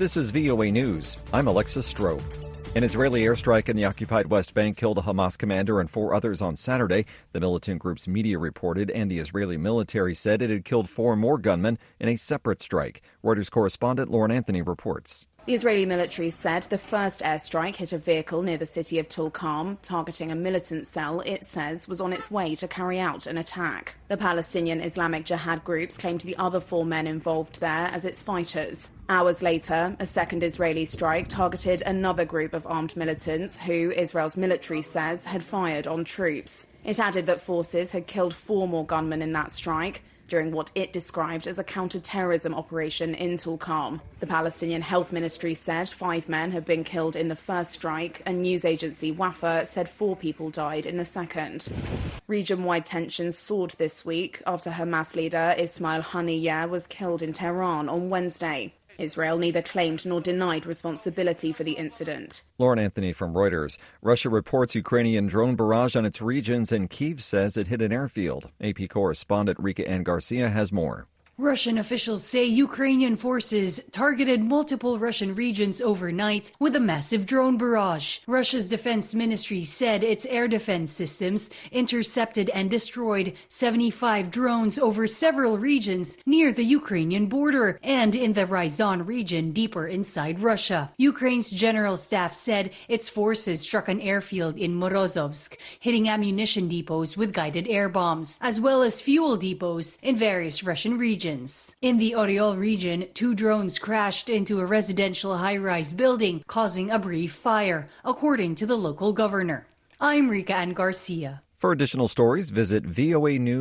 This is VOA News. I'm Alexis Stroh. An Israeli airstrike in the occupied West Bank killed a Hamas commander and 4 others on Saturday. The militant group's media reported, and the Israeli military said it had killed 4 more gunmen in a separate strike. Reuters correspondent Lauren Anthony reports. The Israeli military said the first airstrike hit a vehicle near the city of Tulkarm, targeting a militant cell it says was on its way to carry out an attack. The Palestinian Islamic Jihad groups claimed the other 4 men involved there as its fighters. Hours later, a second Israeli strike targeted another group of armed militants who Israel's military says had fired on troops. It added that forces had killed 4 more gunmen in that strike during what it described as a counter-terrorism operation in Tulkarm. The Palestinian Health Ministry said 5 men had been killed in the first strike, and news agency Wafa said 4 people died in the second. Region-wide tensions soared this week after Hamas leader Ismail Haniyeh was killed in Tehran on Wednesday. Israel neither claimed nor denied responsibility for the incident. Lauren Anthony from Reuters. Russia reports Ukrainian drone barrage on its regions, and Kyiv says it hit an airfield. AP correspondent Rika Ann Garcia has more. Russian officials say Ukrainian forces targeted multiple Russian regions overnight with a massive drone barrage. Russia's defense ministry said its air defense systems intercepted and destroyed 75 drones over several regions near the Ukrainian border and in the Ryazan region deeper inside Russia. Ukraine's general staff said its forces struck an airfield in Morozovsk, hitting ammunition depots with guided air bombs, as well as fuel depots in various Russian regions. In the Oriol region, 2 drones crashed into a residential high-rise building, causing a brief fire, according to the local governor. I'm Rika Ann Garcia. For additional stories, visit VOA News.